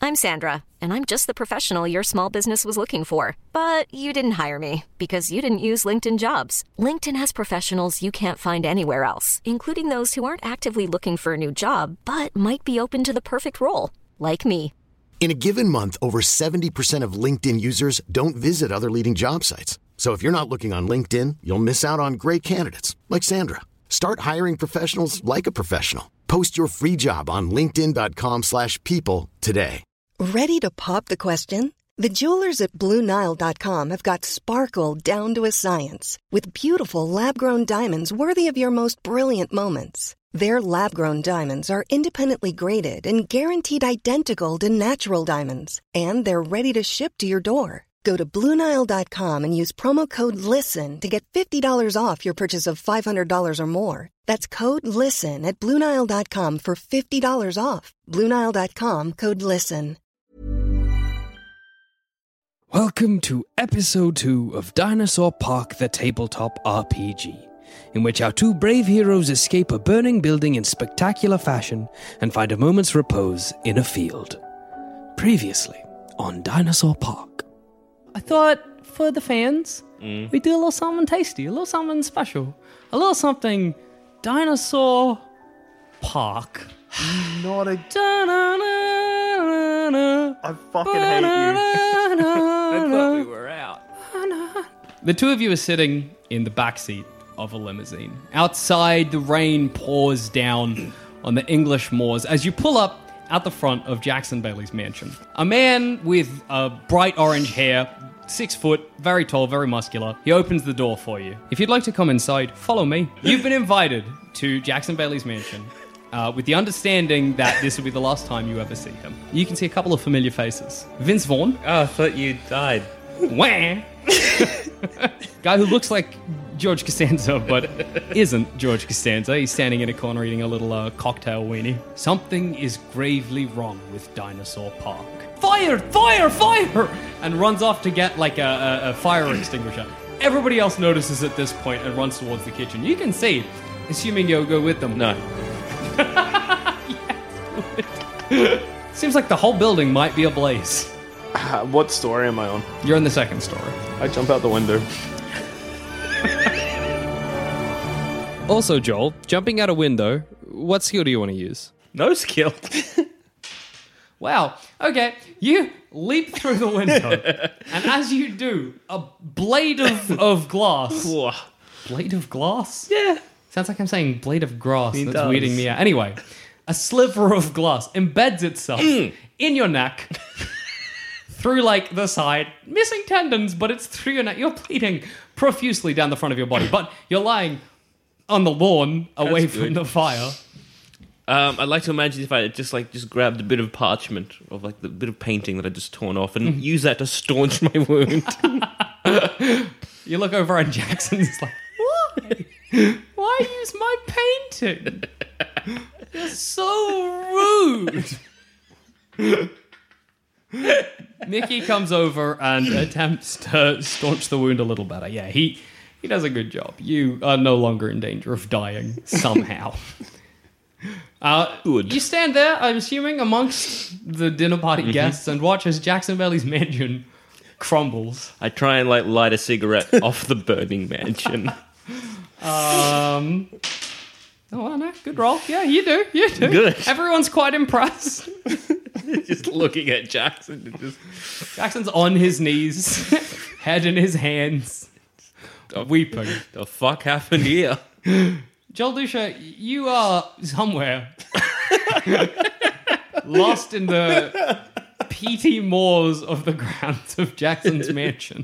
I'm Sandra, and I'm just the professional your small business was looking for. But you didn't hire me because you didn't use LinkedIn Jobs. LinkedIn has professionals you can't find anywhere else, including those who aren't actively looking for a new job, but might be open to the perfect role, like me. In a given month, over 70% of LinkedIn users don't visit other leading job sites. So if you're not looking on LinkedIn, you'll miss out on great candidates like Sandra. Start hiring professionals like a professional. Post your free job on linkedin.com/people today. Ready to pop the question? The jewelers at BlueNile.com have got sparkle down to a science with beautiful lab-grown diamonds worthy of your most brilliant moments. Their lab-grown diamonds are independently graded and guaranteed identical to natural diamonds, and they're ready to ship to your door. Go to BlueNile.com and use promo code LISTEN to get $50 off your purchase of $500 or more. That's code LISTEN at BlueNile.com for $50 off. BlueNile.com, code LISTEN. Welcome to episode 2 of Dinosaur Park, the tabletop RPG, in which our two brave heroes escape a burning building in spectacular fashion and find a moment's repose in a field. Previously on Dinosaur Park. I thought for the fans, we do a little something tasty, a little something special, a little something Dinosaur Park. Not a... I fucking hate you. I thought we were out. The two of you are sitting in the backseat of a limousine. Outside, the rain pours down on the English moors as you pull up at the front of Jackson Bailey's mansion. A man with bright orange hair, 6 foot, very tall, very muscular. He opens the door for you. If you'd like to come inside, follow me. You've been invited to Jackson Bailey's mansion with the understanding that this will be the last time you ever see him. You can see a couple of familiar faces. Vince Vaughn. Oh, I thought you died. Wah! Guy who looks like George Costanza, but isn't George Costanza. He's standing in a corner eating a little cocktail weenie. Something is gravely wrong with Dinosaur Park. Fire! Fire! Fire! And runs off to get like a fire extinguisher. Everybody else notices at this point and runs towards the kitchen. You can see, assuming you'll go with them. No. Yes, seems like the whole building might be ablaze. What story am I on? You're in the second story. I jump out the window. Also, Joel, jumping out a window, what skill do you want to use? No skill. Wow. Okay. You leap through the window, and as you do, a blade of glass. Blade of glass? Yeah. Sounds like I'm saying blade of grass. It That's does. weeding me out. Anyway, a sliver of glass embeds itself in your neck through like the side, missing tendons, but it's through your neck. You're bleeding profusely down the front of your body, but you're lying on the lawn away That's from good. the fire. I'd like to imagine if I just grabbed a bit of parchment of like the bit of painting that I just torn off and use that to staunch my wound. You look over and Jackson's like, why? Why use my painting? You're so rude. Mickey comes over and attempts to staunch the wound a little better. Yeah, he does a good job. You are no longer in danger of dying somehow. Good. You stand there, I'm assuming, amongst the dinner party guests and watch as Jackson Bailey's mansion crumbles. I try and light a cigarette off the burning mansion. Oh, no, good roll. Yeah, you do. Good. Everyone's quite impressed. Just looking at Jackson and just... Jackson's on his knees, head in his hands, weeping. The fuck happened here? Joel Dusha, you are somewhere lost in the peaty moors of the grounds of Jackson's mansion.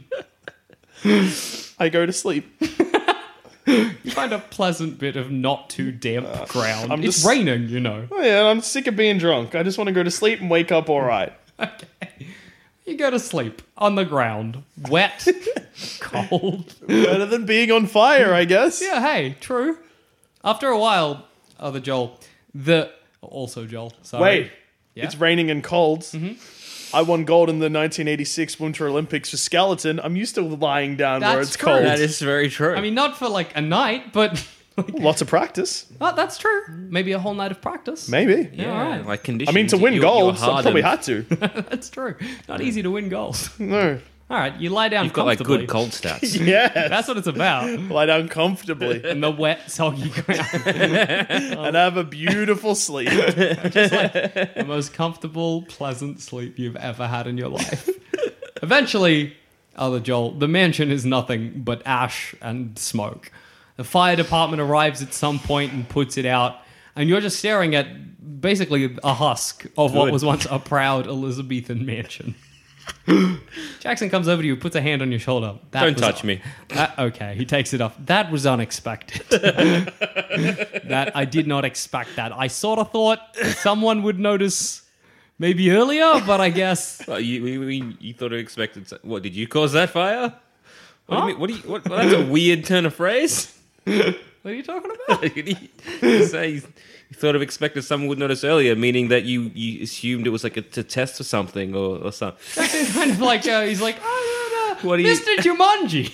I go to sleep. You find a pleasant bit of not too damp ground. It's just- raining, you know. Oh yeah, I'm sick of being drunk. I just want to go to sleep and wake up all right. Okay. You go to sleep on the ground, wet, cold. Better than being on fire, I guess. Yeah, hey, true. After a while, Joel, sorry. Wait, Yeah? it's raining and cold. I won gold in the 1986 Winter Olympics for skeleton. I'm used to lying down where That's it's true. cold. That is very true. I mean, not for like a night, but Lots of practice. Oh, that's true. Maybe a whole night of practice. Maybe. Yeah, all right. Like I conditions. mean, to win you gold, were I probably hardened. had to. That's true. Not easy to win gold. No. All right, you lie down You've got like comfortably. good cold stats. Yes. That's what it's about. Lie down comfortably In the wet, soggy ground. and have a beautiful sleep. The most comfortable, pleasant sleep you've ever had in your life. Eventually, other Joel, the mansion is nothing but ash and smoke. The fire department arrives at some point and puts it out, and you're just staring at basically a husk of what Good. was once a proud Elizabethan mansion. Jackson comes over to you, puts a hand on your shoulder. Don't touch me. Okay, he takes it off. That was unexpected. That I did not expect that. I sort of thought someone would notice maybe earlier, but I guess Well, you thought I expected. What did you cause that fire? What do you mean? What? That's a weird turn of phrase. what are you talking about? You say you thought of expected someone would notice earlier, meaning that you assumed it was like a test for something or something. Jackson's kind of like he's like, oh, no, What do you- Mr. Jumanji.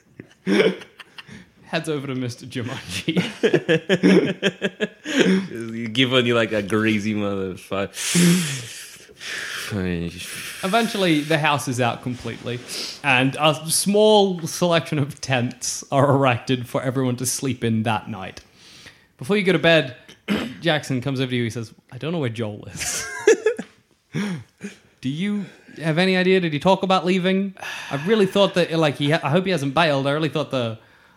Heads over to Mr. Jumanji. You give on you like a greasy motherfucker. Eventually, the house is out completely, and a small selection of tents are erected for everyone to sleep in that night. Before you go to bed, Jackson comes over to you. He says, "I don't know where Joel is. Do you have any idea? Did he talk about leaving? I really thought that, like, I hope he hasn't bailed. I really thought the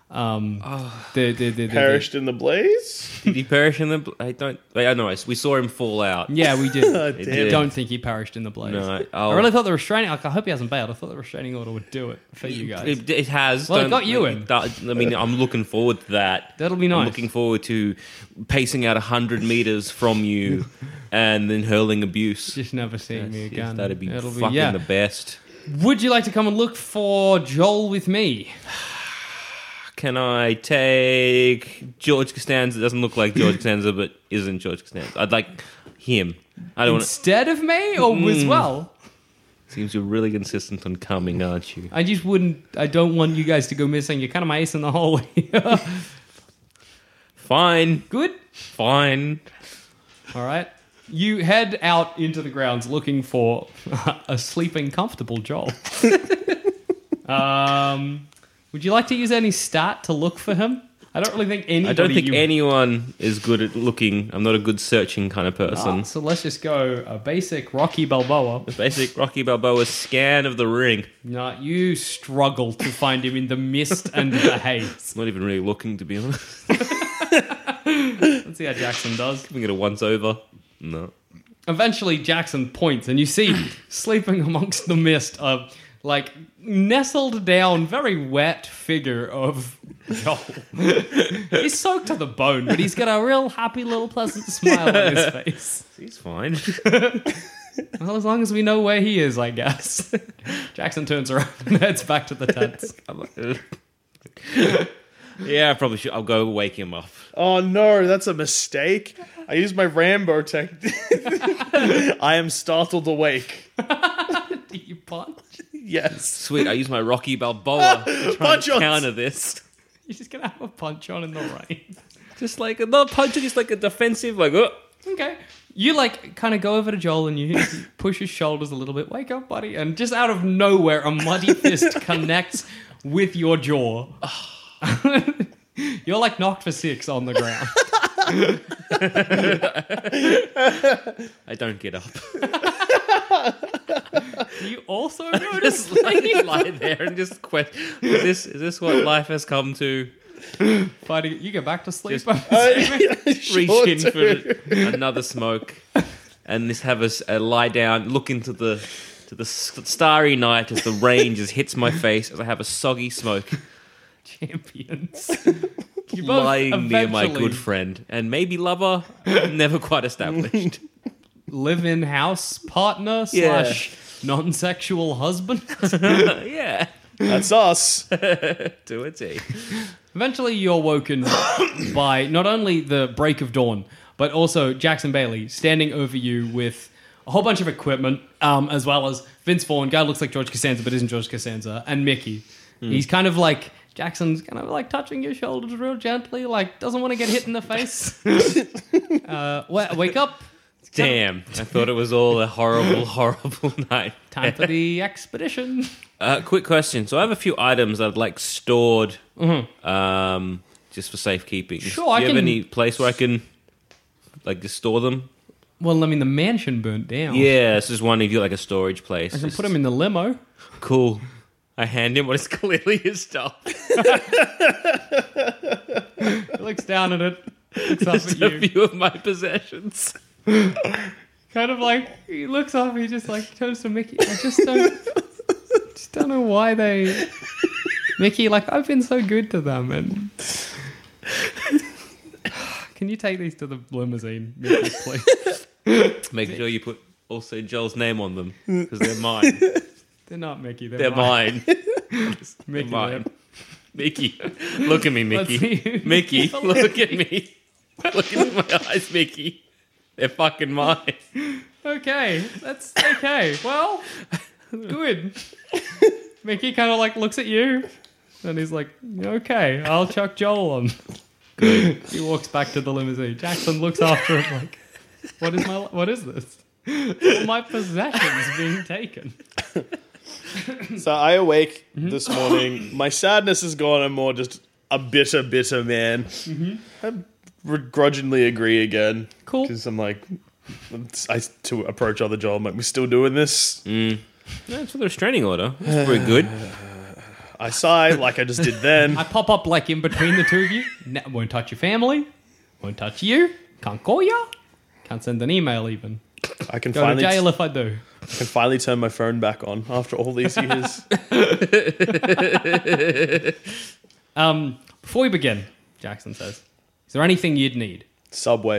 Perished in the blaze? Did he perish in the? I don't know. We saw him fall out. Yeah, we did. I damn. don't think he perished in the blaze. No, I really thought the restraining... I hope he hasn't bailed. I thought the restraining order would do it for you guys. It has. Well, it Don't- got you in. I mean, I'm looking forward to that. That'll be nice. I'm looking forward to pacing out 100 meters from you and then hurling abuse. Just never seeing me Yes, again. that'd be It'll fucking yeah. the best. Would you like to come and look for Joel with me? Can I take George Costanza? Doesn't look like George Costanza, but isn't George Costanza. I'd like him. I don't want to. Instead of me or as well? Seems you're really insistent on coming, aren't you? I just wouldn't... I don't want you guys to go missing. You're kind of my ace in the hole here. Fine. Good? Fine. All right. You head out into the grounds looking for a sleeping, comfortable Joel. Would you like to use any stat to look for him? I don't really think anybody... I don't think anyone is good at looking. I'm not a good searching kind of person. So let's just go a basic Rocky Balboa. The basic Rocky Balboa scan of the ring. No, you struggle to find him in the mist and the haze. Not even really looking, to be honest. Let's see how Jackson does. Giving it a once over. No. Eventually, Jackson points, and you see, sleeping amongst the mist, a nestled down, very wet figure of Joel. He's soaked to the bone, but he's got a real happy little pleasant smile on his face. He's fine. Well, as long as we know where he is, I guess. Jackson turns around and heads back to the tents. Yeah, I probably should. I'll go wake him up. Oh no, that's a mistake. I used my Rambo technique. I am startled awake. Do you punch? Yes. Sweet, I use my Rocky Balboa to try Punch and ons. counter this. You're just going to have a punch on in the rain. Just like, not punch, just like a defensive, like, oh. Okay. You kind of go over to Joel and you push his shoulders a little bit. Wake up, buddy. And just out of nowhere, a muddy fist connects with your jaw. You're knocked for 6 on the ground. I don't get up. Do you also notice? Just lie there and just question, is this what life has come to? Buddy, you go back to sleep. Just reach Sure in do. for another smoke and just have us lie down, look into the starry night as the rain just hits my face as I have a soggy smoke. Champions. You both Lying near my eventually good friend and maybe lover, never quite established. live-in house partner Yeah. / non-sexual husband. Yeah, That's us. to a T. Eventually, you're woken by not only the break of dawn, but also Jackson Bailey standing over you with a whole bunch of equipment, as well as Vince Vaughn, guy who looks like George Costanza but isn't George Costanza, and Mickey. He's kind of Jackson's kind of like touching your shoulders real gently, like doesn't want to get hit in the face. Wake up. Damn, I thought it was all a horrible, horrible night. Time for the expedition. Quick question. So I have a few items that I'd like stored just for safekeeping. Sure, Do you have any place where I can like just store them? Well, I mean, the mansion burnt down. Yeah, it's just one if you like a storage place. I can put him in the limo. Cool. I hand him what is clearly his stuff. He looks down at it. Looks up Just at a you. few of my possessions. Kind of like, he looks up, he just like turns to Mickey. I just don't know why they... Mickey, like, I've been so good to them, and... Can you take these to the limousine, Mickey, please? Make sure you put also Joel's name on them, because they're mine. They're not Mickey, They're mine. Mickey, Mine. Mickey, look at me, Mickey. Let's see. Mickey, look at me. Look into my eyes, Mickey. They're fucking mine. Okay, that's okay. Well, good. Mickey kind of like looks at you, and he's like, "Okay, I'll chuck Joel on." Good. He walks back to the limousine. Jackson looks after him like, "What is this? All my possessions being taken." So I awake this morning. My sadness is gone. I'm more just a bitter man. I begrudgingly agree again. Cool. Because I'm like, to approach other Joel, I'm like, we're still doing this? No, it's for the restraining order. That's pretty good. I sigh like I just did then. I pop up like in between the two of you. Won't touch your family. Won't touch you. Can't call you. Can't send an email even. I can Go to finally jail if I do. turn my phone back on after all these years. Before we begin, Jackson says, is there anything you'd need? Subway.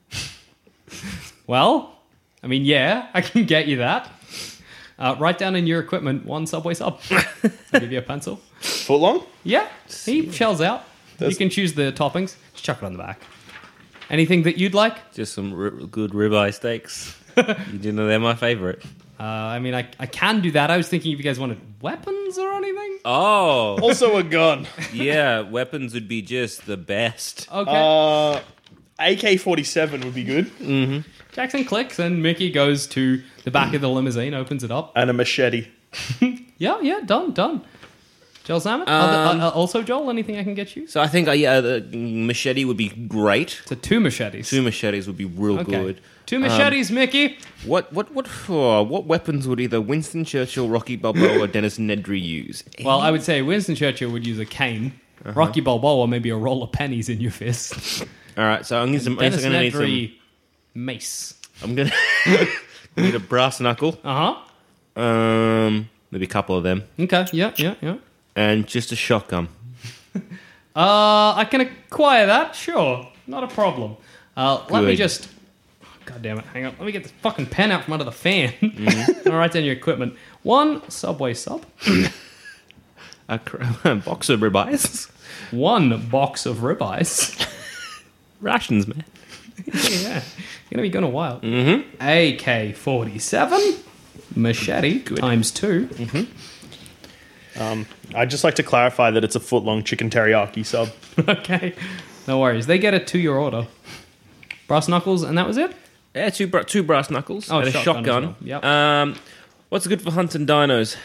Well, I mean, yeah, I can get you that. Write down in your equipment 1 Subway sub. I'll give you a pencil. Foot long? Yeah, he shells out. You can choose the toppings. Just chuck it on the back. Anything that you'd like? Just some good ribeye steaks. You do know they're my favourite. I mean, I can do that. I was thinking if you guys wanted weapons or anything. Oh, Also a gun. yeah, weapons would be just the best. Okay. AK-47 would be good. Jackson clicks and Mickey goes to the back of the limousine, opens it up. And a machete. Yeah, done. Joel Salmon? Also, Joel, anything I can get you? So I think, the machete would be great. So 2 machetes. 2 machetes would be real good. 2 machetes, Mickey. What weapons would either Winston Churchill, Rocky Balboa, or Dennis Nedry use? Well, I would say Winston Churchill would use a cane. Rocky Balboa, maybe a roll of pennies in your fist. All right, so I'm going Dennis to need some. Nedry, mace. I'm going to need a brass knuckle. Maybe a couple of them, Okay, yeah. and just a shotgun. I can acquire that, sure. Not a problem. Let me Good. just... God damn it, hang on. Let me get this fucking pen out from under the fan. I'll write down your equipment. 1 Subway sub. A box of ribeyes. 1 box of ribeyes. Rations, man. Yeah, you're going to be gone a while. AK-47. Machete times 2. I'd just like to clarify that it's a foot-long chicken teriyaki sub. Okay, no worries. They get it to your order. Brass knuckles, and that was it? Yeah, two brass knuckles Oh, and a shotgun shotgun. as well. Yep. What's good for hunting dinos?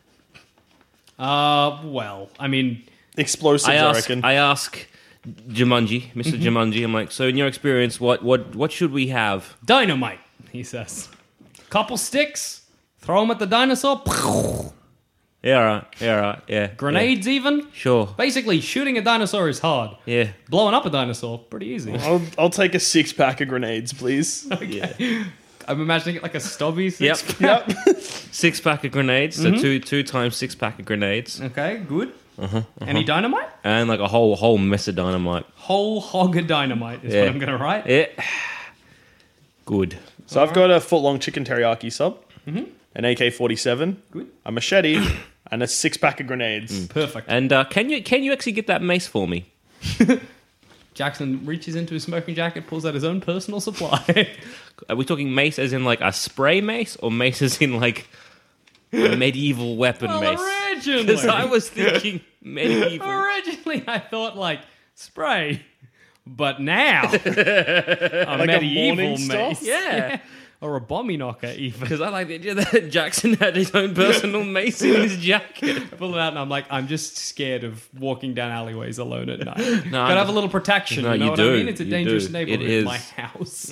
Well, I mean... Explosives, I reckon. I ask Jumanji, Mr. Jumanji. I'm like, so in your experience, what should we have? Dynamite, he says. Couple sticks, throw them at the dinosaur. Yeah, right. Yeah. Grenades even. Yeah. Sure. Basically, shooting a dinosaur is hard. Yeah. Blowing up a dinosaur, pretty easy. I'll take a 6-pack of grenades, please. I'm imagining it like a stubby Yep. six. Yep. 6-pack of grenades. So two times 6-pack of grenades, Okay, good. Any dynamite? and like a whole mess of dynamite. Whole hog of dynamite is Yeah. what I'm going to write. Yeah. Good. So I've got a foot-long chicken teriyaki sub, an AK-47, Good. a machete, and a 6-pack of grenades. Perfect. And can you actually get that mace for me? Jackson reaches into his smoking jacket, pulls out his own personal supply. Are we talking mace as in like a spray mace, or mace as in like a medieval weapon mace? Because I was thinking medieval. Originally, I thought like spray, but now a Like a medieval Morning Star? mace, Yeah. or a bomby knocker even. Because I like the idea that Jackson had his own personal mace in his jacket. I pull it out and I'm like, I'm just scared of walking down alleyways alone at night. No, Gotta have a little protection. No, you know you what do. I mean? It's a You dangerous do. neighborhood. It is. My house.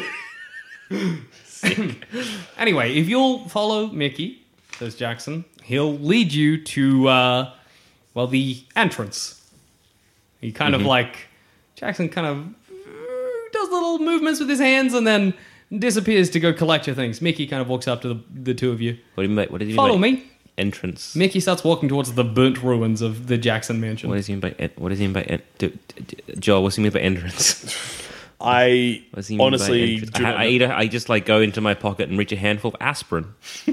Anyway, if you'll follow Mickey, says Jackson, he'll lead you to the entrance. He kind of like Jackson kind of does little movements with his hands and then disappears to go collect your things. Mickey kind of walks up to the two of you. What do you mean? What did you Follow mean by me. entrance? Mickey starts walking towards the burnt ruins of the Jackson mansion. What does he mean by Joel? What's he mean by entrance? I What does he mean honestly by entrance? do not know. I just like go into my pocket and reach a handful of aspirin.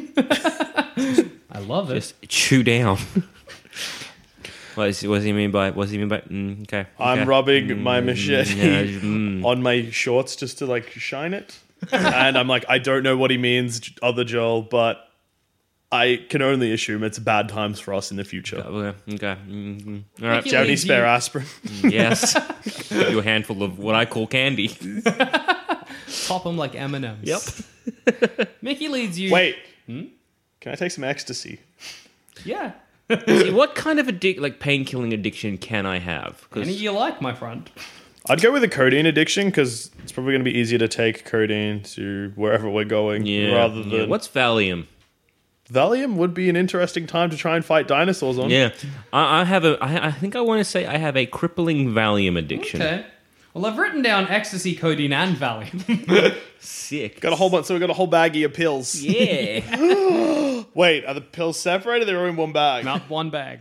I love it. Just chew down. What does he mean by? Okay. I'm rubbing my machete yeah, on my shorts just to like shine it. And I'm like, I don't know what he means, other Joel, but I can only assume it's bad times for us in the future. Okay. All right. Mickey Do you have any leads spare you- aspirin? Yes. Give you a handful of what I call candy. Pop them like M&Ms. Yep. Mickey leads you. Wait. Can I take some ecstasy? Yeah. See, what kind of pain-killing addiction can I have? Any you like, my friend. I'd go with a codeine addiction because it's probably going to be easier to take codeine to wherever we're going rather than... What's Valium? Valium would be an interesting time to try and fight dinosaurs on. Yeah, I think I want to say I have a crippling Valium addiction. Okay. Well, I've written down ecstasy, codeine, and Valium. Sick. Got a whole bunch, so we got a whole baggie of pills. Yeah. Wait, are the pills separated? They're in one bag. Not one bag.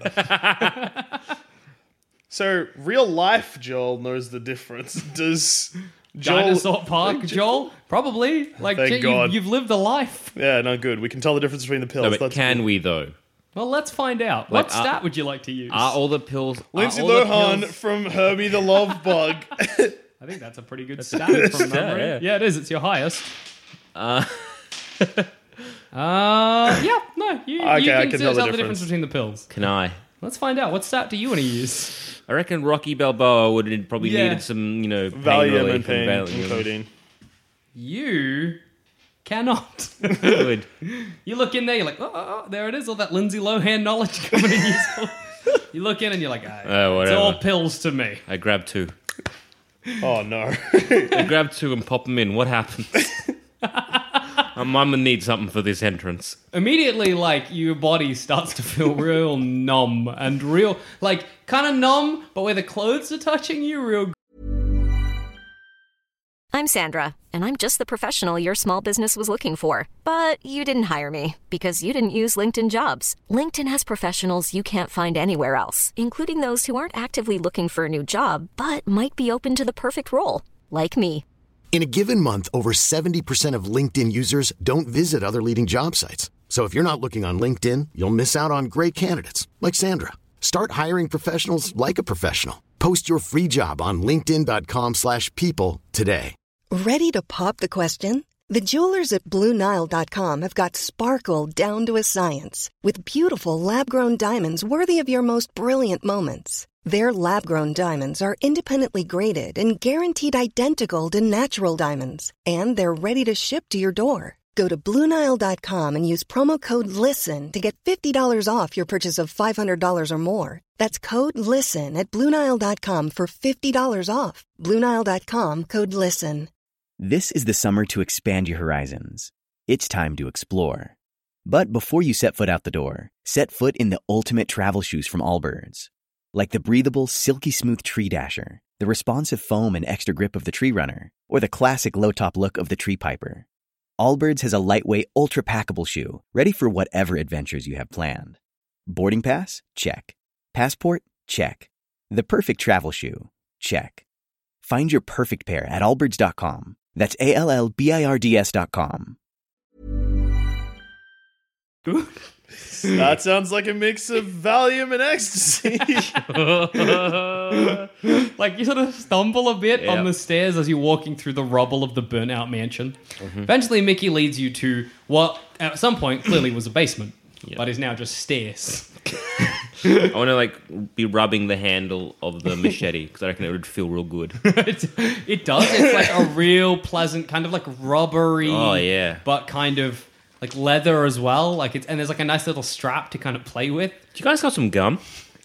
So real life Joel knows the difference. Does Joel? Dinosaur Park, Joel? Probably. Like, Thank God. You've lived a life. Yeah, no good. We can tell the difference between the pills. No, but That's can good. we though? Well, let's find out. Like, What stat would you like to use? Are all the pills? Lindsay are all the Lohan pills- from Herbie the Love Bug. I think that's a pretty good stat from memory. yeah. Yeah, it is. It's your highest. Uh, Yeah, no. You Okay, can I can tell the the difference difference. between the pills. Can I? Let's find out. What stat do you want to use? I reckon Rocky Balboa would have probably Yeah. needed some, pain Valium relief and pain Valium. and codeine. You cannot. Good. You look in there, you're like, oh, there it is, all that Lindsay Lohan knowledge coming in useful. You look in and you're like, it's whatever. all pills to me. I grabbed two. Oh no. I grabbed two and popped them in. What happened? I'm gonna need something for this entrance. Immediately, like, your body starts to feel real numb and real, like, kind of numb, but where the clothes are touching you, real. I'm Sandra, and I'm just the professional your small business was looking for. But you didn't hire me because you didn't use LinkedIn Jobs. LinkedIn has professionals you can't find anywhere else, including those who aren't actively looking for a new job, but might be open to the perfect role, like me. In a given month, over 70% of LinkedIn users don't visit other leading job sites. So if you're not looking on LinkedIn, you'll miss out on great candidates like Sandra. Start hiring professionals like a professional. Post your free job on linkedin.com/people today. Ready to pop the question? The jewelers at BlueNile.com have got sparkle down to a science with beautiful lab-grown diamonds worthy of your most brilliant moments. Their lab-grown diamonds are independently graded and guaranteed identical to natural diamonds, and they're ready to ship to your door. Go to BlueNile.com and use promo code LISTEN to get $50 off your purchase of $500 or more. That's code LISTEN at BlueNile.com for $50 off. BlueNile.com, code LISTEN. This is the summer to expand your horizons. It's time to explore. But before you set foot out the door, set foot in the ultimate travel shoes from Allbirds. Like the breathable, silky smooth Tree Dasher, the responsive foam and extra grip of the Tree Runner, or the classic low-top look of the Tree Piper. Allbirds has a lightweight, ultra-packable shoe, ready for whatever adventures you have planned. Boarding pass? Check. Passport? Check. The perfect travel shoe? Check. Find your perfect pair at allbirds.com. That's ALLBIRDS.com. That sounds like a mix of Valium and ecstasy. Like, you sort of stumble a bit on Yep. the stairs as you're walking through the rubble of the burnt-out mansion. Eventually, Mickey leads you to what, at some point, clearly was a basement. but is now just stairs. I want to like be rubbing the handle of the machete because I reckon it would feel real good. It does. It's like a real pleasant kind of like rubbery. Oh, yeah. But kind of like leather as well. Like and there's like a nice little strap to kind of play with. Do you guys got some gum?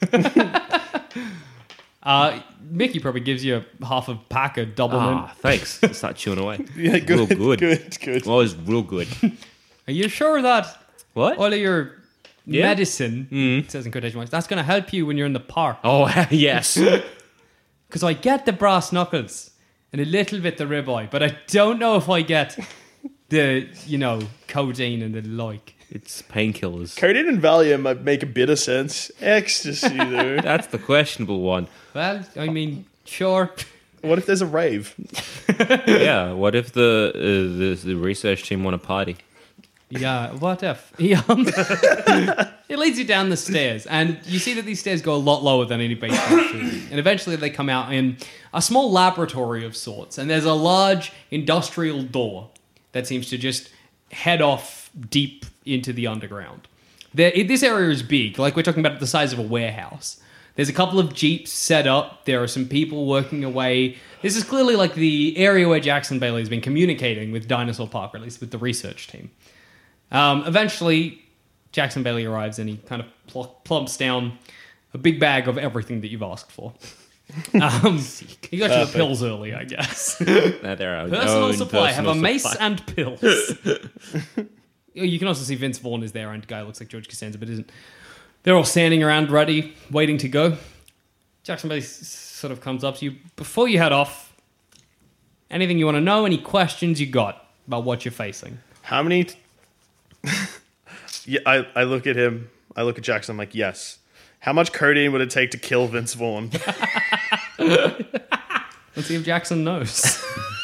Mickey probably gives you half a pack of double mint. Thanks. Start chewing away. Yeah, good. Real good. Good. Well, it's real good. Are you sure that What? all of your Yeah. medicine, it says in quotation marks, that's going to help you when you're in the park? Oh, yes. Because I get the brass knuckles and a little bit the ribeye, but I don't know if I get the, codeine and the like. It's painkillers. Codeine and Valium might make a bit of sense. Ecstasy, though. That's the questionable one. Well, I mean, sure. What if there's a rave? Yeah, what if the research team want a party? Yeah, what if? It leads you down the stairs, and you see that these stairs go a lot lower than any basement should. And eventually they come out in a small laboratory of sorts, and there's a large industrial door that seems to just head off deep into the underground. This area is big, like we're talking about the size of a warehouse. There's a couple of jeeps set up. There are some people working away. This is clearly like the area where Jackson Bailey has been communicating with Dinosaur Park, or at least with the research team. Eventually, Jackson Bailey arrives and he kind of plumps down a big bag of everything that you've asked for. He got you the pills early, I guess. No, they're our Personal own supply. Have a personal mace supply. and pills. You can also see Vince Vaughn is there, and a guy looks like George Costanza, but isn't. They're all standing around ready, waiting to go. Jackson Bailey sort of comes up to you. Before you head off, anything you want to know, any questions you got about what you're facing? How many... Yeah, I look at him. I look at Jackson. I'm like, yes. How much codeine would it take to kill Vince Vaughn? Let's see if Jackson knows.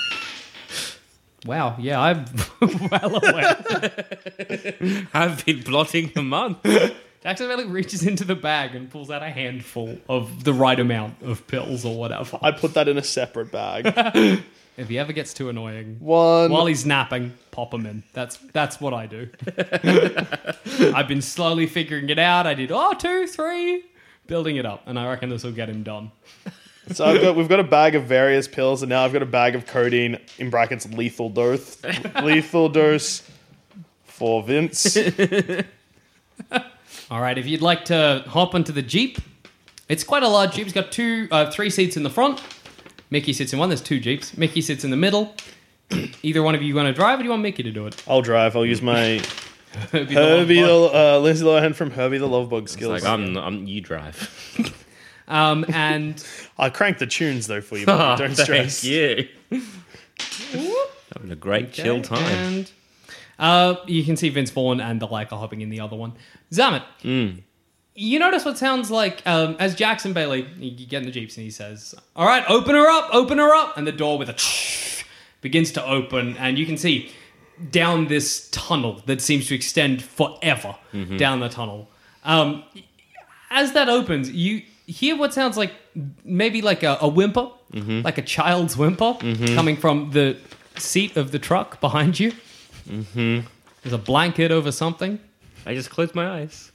Wow, yeah, I'm well aware. I've been plotting a month. Jackson Bailey reaches into the bag and pulls out a handful of the right amount of pills or whatever. I put that in a separate bag. If he ever gets too annoying, One. while he's napping, pop him in. That's what I do. I've been slowly figuring it out. I did 2, 3, building it up, and I reckon this will get him done. So we've got a bag of various pills, and now I've got a bag of codeine, in brackets, lethal dose. Lethal dose for Vince. All right, if you'd like to hop onto the Jeep, it's quite a large Jeep. It's got 3 seats in the front. Mickey sits in one. There's 2 Jeeps. Mickey sits in the middle. Either one of you want to drive, or do you want Mickey to do it? I'll drive. I'll use my Lindsay Lohan from Herbie the Love Bug skills. It's like, you drive. And I'll crank the tunes, though, for you, buddy. Don't stress. Thank you. Having a great chill time. And you can see Vince Vaughn and the like are hopping in the other one. Zamet, you notice what sounds like, as Jackson Bailey, you get in the Jeeps and he says, all right, open her up. And the door with a begins to open, and you can see down this tunnel that seems to extend forever down the tunnel. As that opens, you hear what sounds like maybe like a whimper, like a child's whimper coming from the seat of the truck behind you. There's a blanket over something. I just closed my eyes.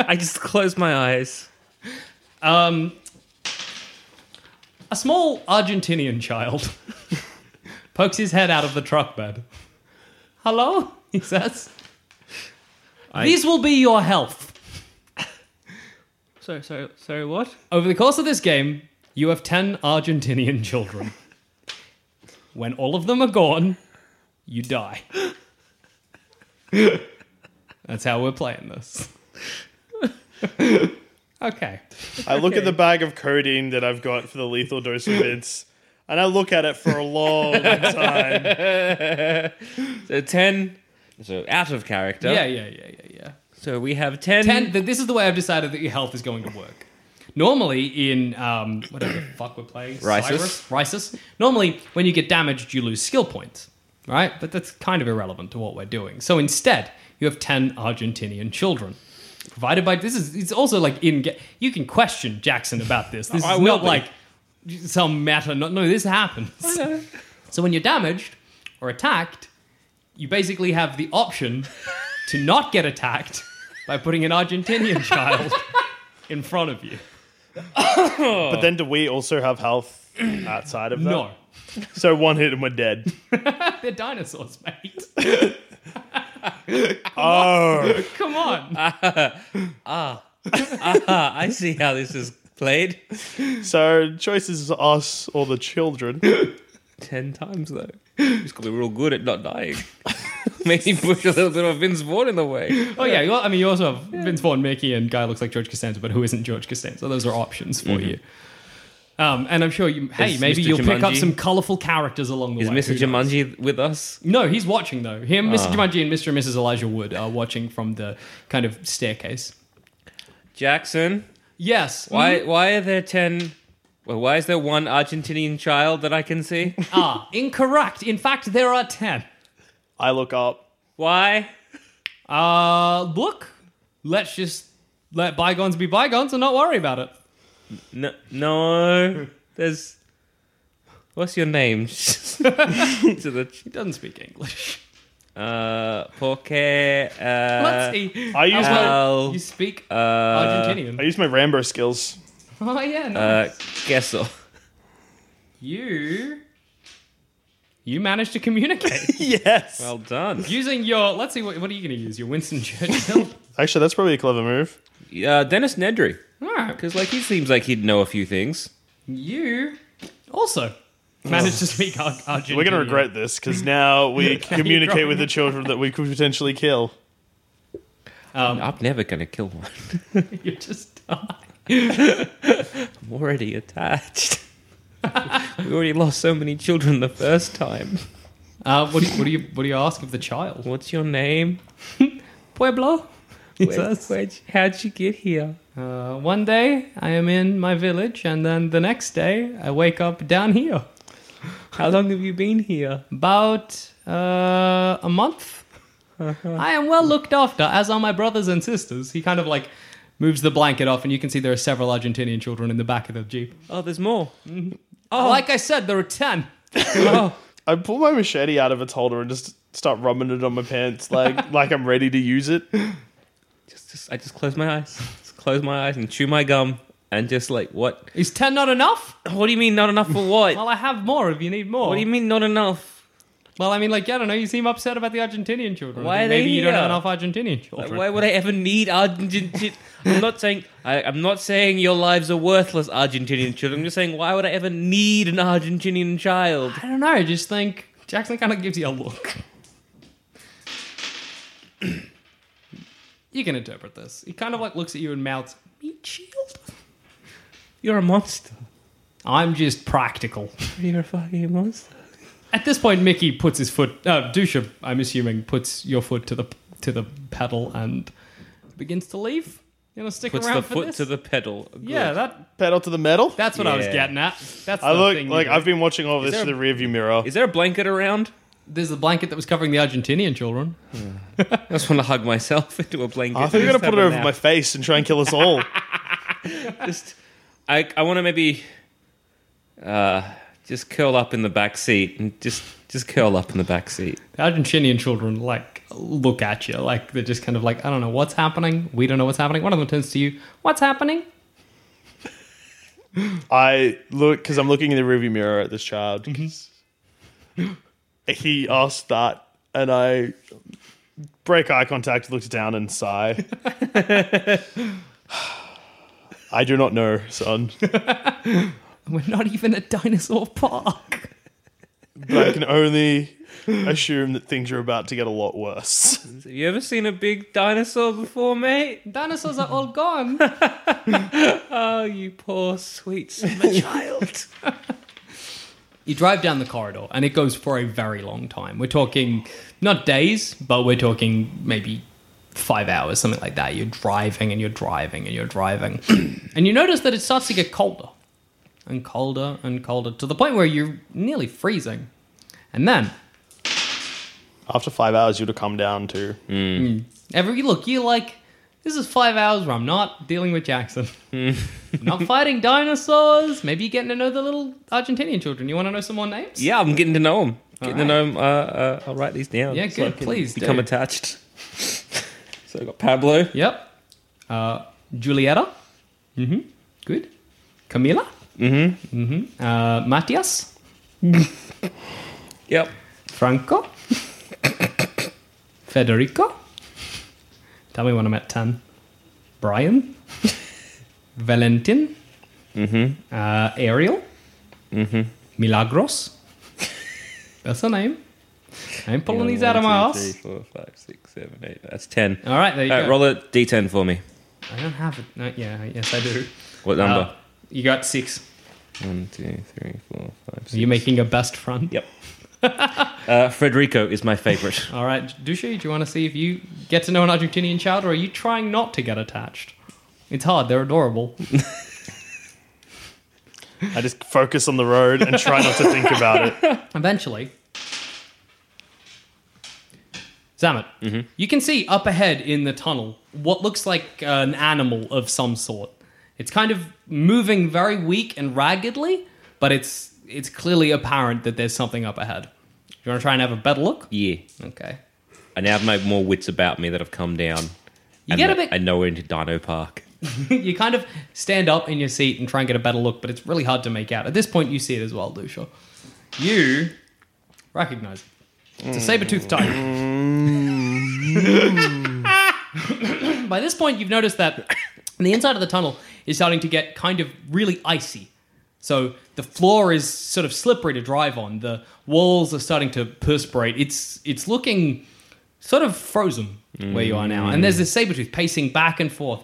A small Argentinian child pokes his head out of the truck bed. Hello, he says. These will be your health. Sorry, what? Over the course of this game, you have 10 Argentinian children. When all of them are gone, you die. That's how we're playing this. Okay. I look at the bag of codeine that I've got for the lethal dose of Vince, and I look at it for a long time. So 10. So out of character. Yeah. So we have 10. 10. This is the way I've decided that your health is going to work. Normally in, whatever the fuck we're playing. Rysis. Normally, when you get damaged, you lose skill points. Right? But that's kind of irrelevant to what we're doing. So instead, you have 10 Argentinian children. Provided by... It's also like you can question Jackson about this. This is not like some matter. No, this happens. So when you're damaged or attacked, you basically have the option to not get attacked by putting an Argentinian child in front of you. But then do we also have health outside of that? No. So one hit and we're dead. They're dinosaurs, mate. Oh. Come on. I see how this is played. So choices is us or the children. 10 times, though. He's got to be real good at not dying. Maybe push a little bit of Vince Vaughn in the way. Oh, yeah. Well, I mean, you also have Vince Vaughn, Mickey, and guy looks like George Costanza, but who isn't George Costanza? Those are options for you. And I'm sure maybe Mr. you'll pick up Jumanji- some colourful characters along the Is way. Mr. Who knows? Jumanji with us? No, he's watching, though. Him, Mr. Jumanji, and Mr. and Mrs. Elijah Wood are watching from the kind of staircase. Jackson, Yes. why are there 10... Well, why is there one Argentinian child that I can see? Incorrect. In fact, there are 10. I look up. Why? Look, let's just let bygones be bygones and not worry about it. No. There's... What's your name? He doesn't speak English. Porque... Let's see. I use my You speak Argentinian. I use my Rambo skills. Oh, yeah, nice. Queso. You managed to communicate. Yes. Well done. Using your... Let's see, what are you going to use? Your Winston Churchill? Actually, that's probably a clever move. Dennis Nedry. All right. Because, he seems like he'd know a few things. You also managed to speak Argentinian. We're going to regret this because now we communicate with the children that we could potentially kill. I'm never going to kill one. You just die. I'm already attached. We already lost so many children the first time. What do you ask of the child? What's your name? Pueblo. He says. How'd you get here? One day I am in my village, and then the next day I wake up down here. How long have you been here? About a month. I am well looked after, as are my brothers and sisters. He kind of moves the blanket off, and you can see there are several Argentinian children in the back of the Jeep. Oh, there's more. Like I said, there are 10. I pull my machete out of its holder and just start rubbing it on my pants like I'm ready to use it. I just close my eyes. Just close my eyes and chew my gum and just what? Is 10 not enough? What do you mean not enough for what? Well, I have more if you need more. What do you mean not enough? Well, I mean, I don't know. You seem upset about the Argentinian children. Why I think are they maybe you don't have here? enough Argentinian children. Why would I ever need Argentinian? I'm not saying your lives are worthless, Argentinian children. I'm just saying, why would I ever need an Argentinian child? I don't know. I just think Jackson kind of gives you a look. You can interpret this. He kind of looks at you and mouths, "Meat shield." You're a monster. I'm just practical. You're a fucking monster. At this point, Mickey puts his foot. Dusha, I'm assuming, puts your foot to the pedal and begins to leave. You want to stick Puts around the for foot this? to the pedal. Good. Yeah, Pedal to the metal. that's what I was Yeah. getting at. That's I the look thing. like you do. I've been watching all of this there through the rearview mirror. Is there a blanket around? There's the blanket that was covering the Argentinian children. I just want to hug myself into a blanket. I think you're Just gonna put it have a over nap. my face and try and kill us all. I want to maybe just curl up in the back seat and just curl up in the back seat. The Argentinian children look at you they're just kind of I don't know what's happening. We don't know what's happening. One of them turns to you. What's happening? I look because I'm looking in the rearview mirror at this child. He asked that, and I break eye contact, look down, and sigh. I do not know, son. We're not even at Dinosaur Park. But I can only assume that things are about to get a lot worse. Have you ever seen a big dinosaur before, mate? Dinosaurs are all gone. Oh, you poor sweet summer child. You drive down the corridor, and it goes for a very long time. We're talking not days, but we're talking maybe 5 hours, something like that. You're driving, and you're driving, and you're driving. And you notice that it starts to get colder. And colder and colder, to the point where you're nearly freezing. And then, After 5 hours, you'd have come down to. this is 5 hours where I'm not dealing with Jackson. Not fighting dinosaurs. Maybe you're getting to know the little Argentinian children. You want to know some more names? Yeah, I'm getting to know him. Getting to right. know him. I'll write these down. Yeah, so I good. can Please become do. attached. So I got Pablo. Yep. Julieta. Mm-hmm. Good. Camila. Mm-hmm. Mm-hmm. Matias. Yep. Franco. Federico. Tell me when I'm at 10. Brian. Valentin. Mm-hmm. Ariel. Mm-hmm. Milagros. That's her name. I ain't pulling these out of my 1, ass. 2, 3, 4, 5, 6, 7, 8. That's 10. All right, there you go. Roll a d10 for me. I don't have it. No, yeah, yes, I do. What number? You got 6. 1, 2, 3, 4, 5, 6. Are you making a best friend? Yep. Frederico is my favorite. All right, Dushi, do you want to see if you get to know an Argentinian child, or are you trying not to get attached? It's hard. They're adorable. I just focus on the road and try not to think about it. Eventually, Zamet, you can see up ahead in the tunnel what looks like an animal of some sort. It's kind of moving very weak and raggedly, but it's clearly apparent that there's something up ahead. You want to try and have a better look? Yeah. Okay. I now have my more wits about me that have come down. You get a bit... I know we're into Dino Park. You kind of stand up in your seat and try and get a better look, but it's really hard to make out. At this point, you see it as well, Dusha. You recognize it. It's a saber-toothed tiger. By this point, you've noticed that the inside of the tunnel is starting to get kind of really icy. So the floor is sort of slippery to drive on. The walls are starting to perspirate. It's looking sort of frozen where you are now. And there's this saber-tooth pacing back and forth,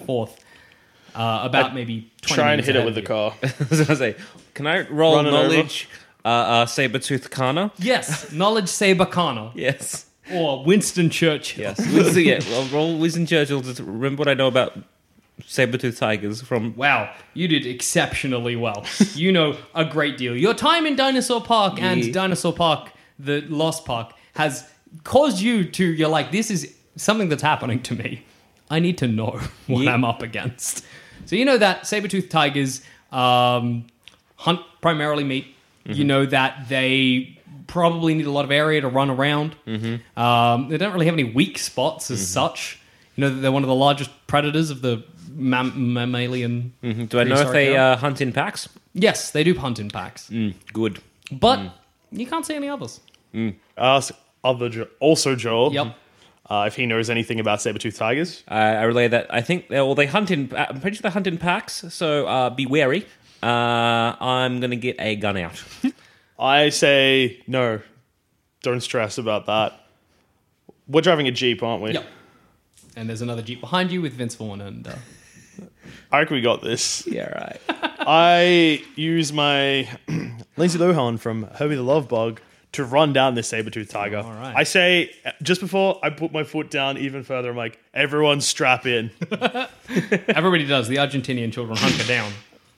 about maybe 20 Try and minutes hit it ahead with the of you. car. I was going to say, can I roll Run it over? knowledge Sabertooth Kana? Yes, knowledge saber Kana. Yes. Or Winston Churchill. Yes. I'll roll Winston Churchill to remember what I know about saber-toothed tigers from... Wow, you did exceptionally well. You know a great deal. Your time in Dinosaur Park and Dinosaur Park, the Lost Park, has caused you to... You're like, this is something that's happening to me. I need to know what I'm up against. So you know that saber-toothed tigers hunt primarily meat. Mm-hmm. You know that they probably need a lot of area to run around. Mm-hmm. They don't really have any weak spots as such. You know that they're one of the largest predators of the mammalian. Mm-hmm. Do I know if they hunt in packs? Yes, they do hunt in packs. Good. But you can't see any others. Ask also Joel. Yep. If he knows anything about saber-toothed tigers. I relay that. I think they hunt in. I'm pretty sure they hunt in packs. So be wary. I'm gonna get a gun out. I say no. Don't stress about that. We're driving a Jeep, aren't we? Yep. And there's another Jeep behind you with Vince Vaughn and... I reckon we got this. Yeah, right. I use my Lindsay Lohan from Herbie the Love Bug to run down this saber-toothed tiger. All right. I say, just before I put my foot down even further, I'm like, everyone strap in. Everybody does. The Argentinian children hunker down.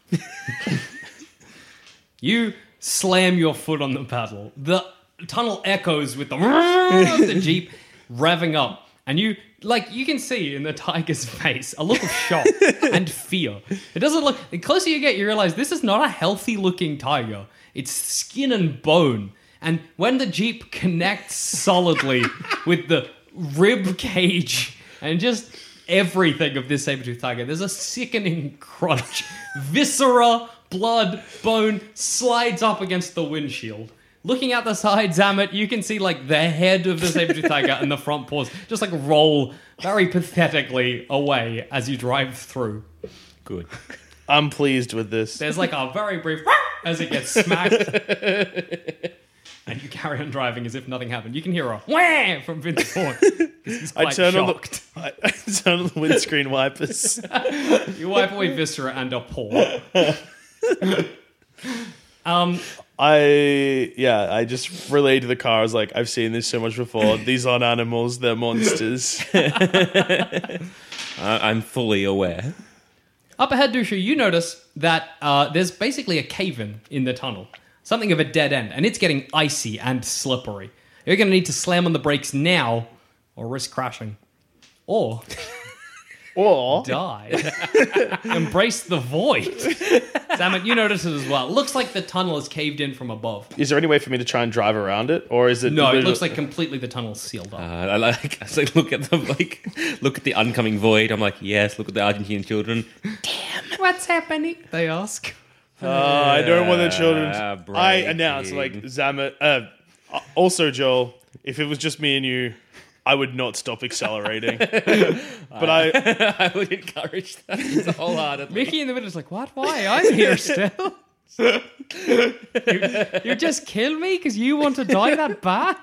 You slam your foot on the pedal. The tunnel echoes with the Jeep revving up. And you can see in the tiger's face a look of shock and fear. It doesn't look... The closer you get, you realize this is not a healthy-looking tiger. It's skin and bone. And when the Jeep connects solidly with the rib cage and just everything of this saber-toothed tiger, there's a sickening crunch. Viscera, blood, bone slides up against the windshield. Looking out the side, Zamet, you can see like the head of the saber-toothed tiger and the front paws just like roll very pathetically away as you drive through. Good. I'm pleased with this. There's like a very brief as it gets smacked. And you carry on driving as if nothing happened. You can hear a wham from Vince Vaughn. He's quite shocked. I turn on the windscreen wipers. You wipe away viscera and a paw. I just relayed to the car. I was like, I've seen this so much before. These aren't animals, they're monsters. I'm fully aware. Up ahead, Dusha, you notice that there's basically a cave-in in the tunnel. Something of a dead end, and it's getting icy and slippery. You're going to need to slam on the brakes now or risk crashing. Or Or die. Embrace the void. Zamet, you notice it as well. It looks like the tunnel is caved in from above. is there any way for me to try and drive around it, or is it? No, it looks like completely the tunnel's sealed up. I look at the oncoming void. I'm like, yes. Look at the Argentine children. What's happening? They ask. I don't want the children. Breaking. I announce Zamet. Also, Joel, if it was just me and you, I would not stop accelerating. But I would encourage that wholeheartedly. Mickey in the middle is like, what? Why? I'm here still. you just kill me because you want to die that bad?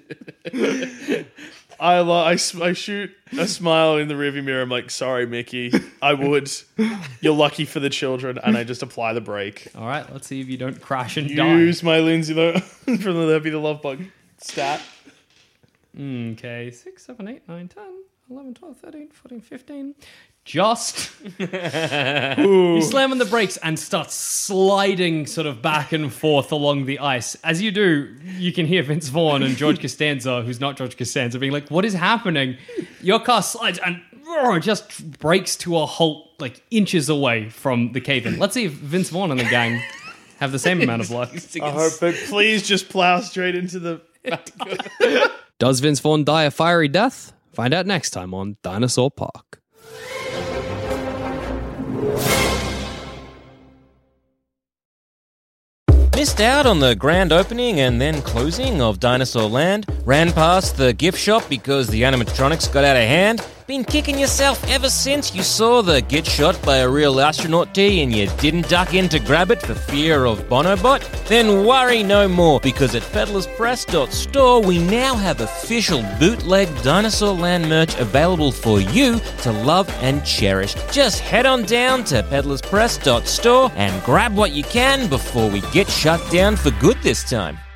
I shoot a smile in the rearview mirror. I'm like, sorry, Mickey. I would. You're lucky for the children. And I just apply the brake. All right, let's see if you don't crash and die. Use my Lindsay from the Happy the Love Bug stat. Okay, 6, 7, 8, 9, 10, 11, 12, 13, 14, 15. Just. You slam on the brakes and start sliding sort of back and forth along the ice. As you do, you can hear Vince Vaughn and George Costanza, who's not George Costanza, being like, what is happening? Your car slides and just breaks to a halt like inches away from the cave-in. Let's see if Vince Vaughn and the gang have the same amount of luck. I hope, but please just plow straight into the... Does Vince Vaughn die a fiery death? Find out next time on Dinosaur Park. Missed out on the grand opening and then closing of Dinosaur Land? Ran past the gift shop because the animatronics got out of hand? Been kicking yourself ever since you saw the Get Shot by a Real Astronaut tee and you didn't duck in to grab it for fear of Bonobot? Then worry no more, because at peddlerspress.store we now have official bootleg Dinosaur Land merch available for you to love and cherish. Just head on down to peddlerspress.store and grab what you can before we get shut down for good this time.